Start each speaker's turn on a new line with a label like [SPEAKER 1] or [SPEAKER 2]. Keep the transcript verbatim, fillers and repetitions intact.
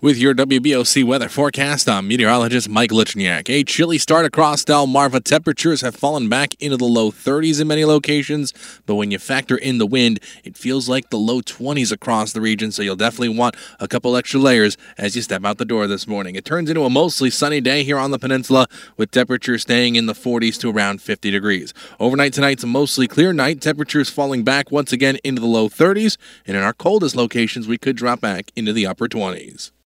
[SPEAKER 1] With your W B O C weather forecast, I'm meteorologist Mike Lichniak. A chilly start across Delmarva. Temperatures have fallen back into the low thirties in many locations, but when you factor in the wind, it feels like the low twenties across the region, so you'll definitely want a couple extra layers as you step out the door this morning. It turns into a mostly sunny day here on the peninsula, with temperatures staying in the forties to around fifty degrees. Overnight tonight's a mostly clear night, temperatures falling back once again into the low thirties, and in our coldest locations, we could drop back into the upper twenties.